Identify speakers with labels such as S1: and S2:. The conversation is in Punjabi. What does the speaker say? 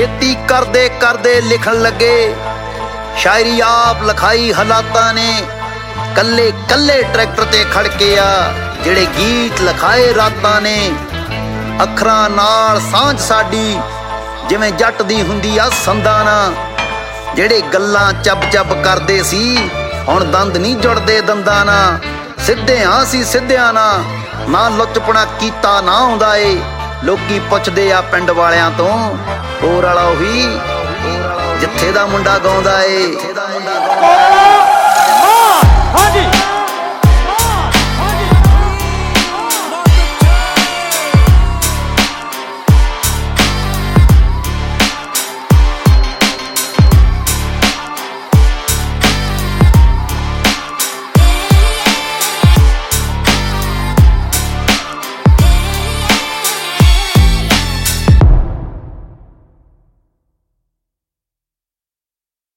S1: खेती करदे करदे लिखण लगे, शायरी आप लिखाई हालातां ने। कल्ले कल्ले ट्रैक्टर ते खड़के आ ਜਿਹੜੇ ਗੀਤ ਲਿਖਾਏ ਰਾਤਾਂ ਨੇ। ਅੱਖਰਾਂ ਨਾਲ ਸਾਂਝ ਸਾਡੀ ਜਿਵੇਂ ਜੱਟ ਦੀ ਹੁੰਦੀ ਆ ਸੰਦਾਂ ਨਾਲ। ਜਿਹੜੇ ਗੱਲਾਂ ਚੱਬ ਚੱਬ ਕਰਦੇ ਸੀ ਹੁਣ ਦੰਦ ਨਹੀਂ ਜੁੜਦੇ ਦੰਦਾਂ ਨਾਲ। ਸਿੱਧੇ ਹਾਂ ਸੀ ਸਿੱਧਿਆਂ ਨਾਲ, ਨਾ ਲੁੱਚਪਣਾ ਕੀਤਾ ਨਾ ਆਉਂਦਾ ਏ। ਲੋਕੀ ਪੁੱਛਦੇ ਆ ਪਿੰਡ ਵਾਲਿਆਂ ਤੋਂ, ਹੋਰ ਵਾਲਾ ਉਹੀ ਜਿੱਥੇ ਦਾ ਮੁੰਡਾ ਗਾਉਂਦਾ ਏ।
S2: ਹਾਂਜੀ